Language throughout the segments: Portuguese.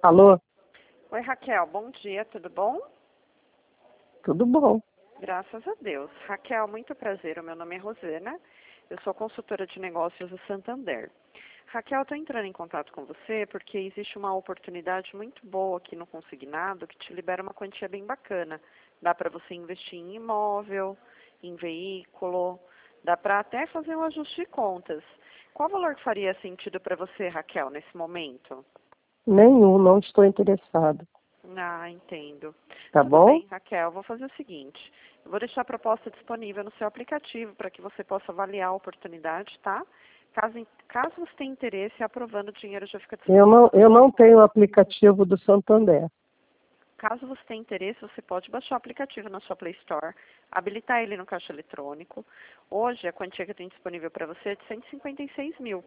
Alô? Oi, Raquel, bom dia, tudo bom? Tudo bom. Graças a Deus. Raquel, muito prazer, o meu nome é Rosana, eu sou consultora de negócios do Santander. Raquel, estou entrando em contato com você porque existe uma oportunidade muito boa aqui no consignado que te libera uma quantia bem bacana. Dá para você investir em imóvel, em veículo, dá para até fazer um ajuste de contas. Qual valor que faria sentido para você, Raquel, nesse momento? Nenhum, não estou interessado. Ah, entendo. Tá Tudo bom? bem, Raquel. Vou fazer o seguinte. Eu vou deixar a proposta disponível no seu aplicativo para que você possa avaliar a oportunidade, tá? Caso você tenha interesse, aprovando, o dinheiro já fica Eu disponível não, na eu sua não conta. tenho o aplicativo do Santander. Caso você tenha interesse, você pode baixar o aplicativo na sua Play Store, habilitar ele no caixa eletrônico. Hoje, a quantia que eu tenho disponível para você é de 156 mil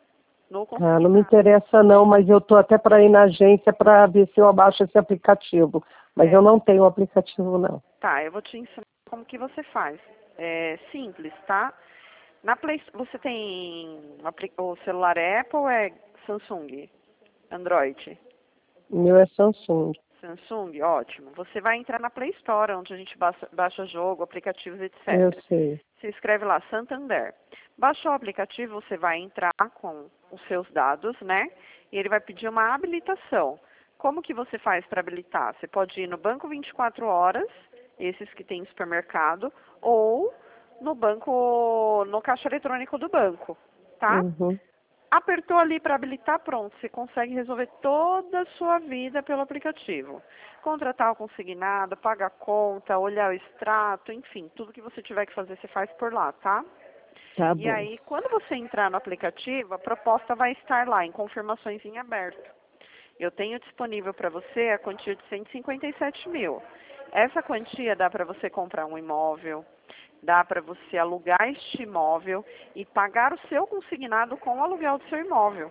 no Ah, não me consignado. interessa não, mas eu estou até para ir na agência para ver se eu abaixo esse aplicativo. Mas eu não tenho o aplicativo não. Tá, eu vou te ensinar como que você faz. É simples, tá? Na Play, você tem o celular Apple ou é Samsung? Android? O meu é Samsung. Samsung, ótimo. Você vai entrar na Play Store, onde a gente baixa jogo, aplicativos, Eu etc. sei. Você escreve lá Santander. Baixou o aplicativo, você vai entrar com os seus dados, né? E ele vai pedir uma habilitação. Como que você faz para habilitar? Você pode ir no Banco 24 horas, esses que tem em supermercado, ou no banco, no caixa eletrônico do banco, tá? Uhum. Apertou ali para habilitar, pronto. Você consegue resolver toda a sua vida pelo aplicativo. Contratar o consignado, pagar a conta, olhar o extrato, enfim, tudo que você tiver que fazer, você faz por lá, tá? Tá E bom. aí, quando você entrar no aplicativo, a proposta vai estar lá, em confirmações em aberto. Eu tenho disponível para você a quantia de 157 mil. Essa quantia dá para você comprar um imóvel, dá para você alugar este imóvel e pagar o seu consignado com o aluguel do seu imóvel.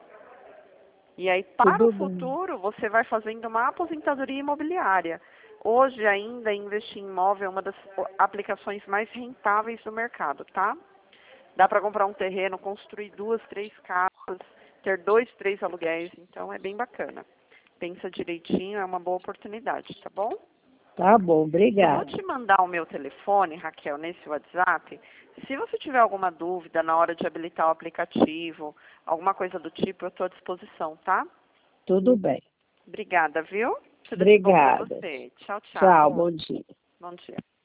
E aí, para o Tudo bem. futuro, você vai fazendo uma aposentadoria imobiliária. Hoje, ainda, investir em imóvel é uma das aplicações mais rentáveis do mercado, tá? Dá para comprar um terreno, construir 2, 3 casas, ter 2, 3 aluguéis. Então, é bem bacana. Pensa direitinho, é uma boa oportunidade, tá bom? Tá bom, Eu vou obrigada. te mandar o meu telefone, Raquel, nesse WhatsApp. Se você tiver alguma dúvida na hora de habilitar o aplicativo, alguma coisa do tipo, eu estou à disposição, tá? Tudo bem. Obrigada, viu? Tudo de bom para Obrigada. você. Tchau, tchau. Tchau, bom dia. Bom dia.